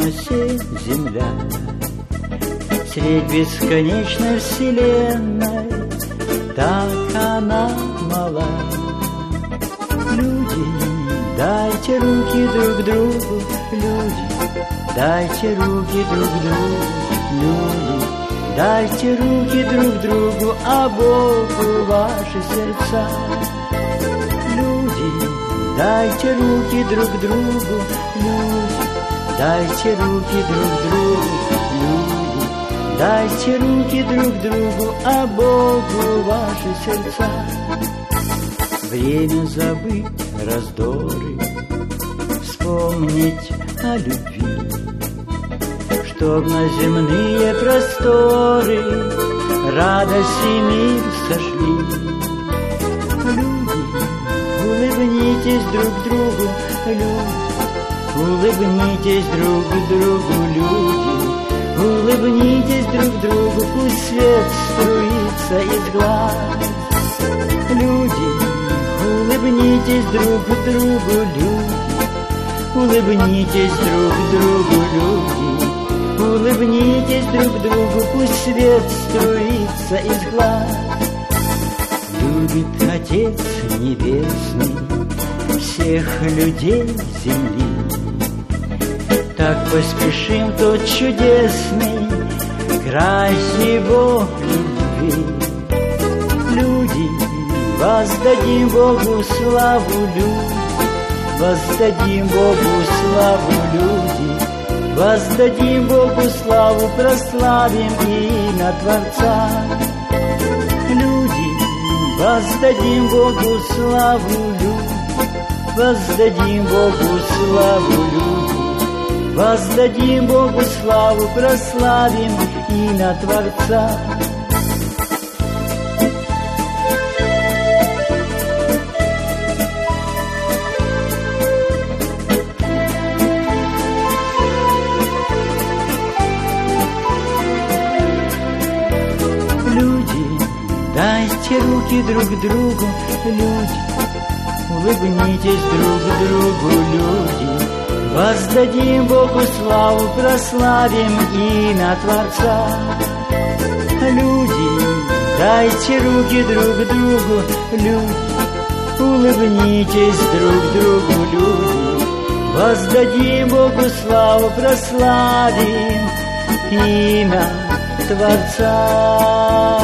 космосе Земля, средь бесконечной вселенной, так она мала. Люди, дайте руки друг другу, люди, дайте руки друг другу, люди, дайте руки друг другу, а Богу ваши сердца. Люди, дайте руки друг другу, люди, дайте руки друг другу, люди, дайте руки друг другу, а Богу ваши сердца. Время забыть раздоры, вспомнить о любви, чтоб на земные просторы радость и мир сошли. Люди, улыбнитесь друг другу, люди, улыбнитесь друг другу, люди, улыбнитесь друг другу, пусть свет струится из глаз. Люди, улыбнитесь друг другу, люди, улыбнитесь друг другу, люди, улыбнитесь друг другу, пусть свет струится из глаз. Любит Отец Небесный всех людей земли, так поспешим тот чудесный край Его любви. Люди, воздадим Богу славу, люди, воздадим Богу славу, люди, воздадим Богу славу, прославим имя Творца. Люди, воздадим Богу славу, люди, воздадим Богу славу, люди, воздадим Богу славу, прославим имя Творца. Дайте руки друг другу, люди, улыбнитесь друг другу, люди, воздадим Богу славу, прославим имя Творца. Люди, дайте руки друг другу, люди, улыбнитесь друг другу, люди, воздадим Богу славу, прославим имя Творца.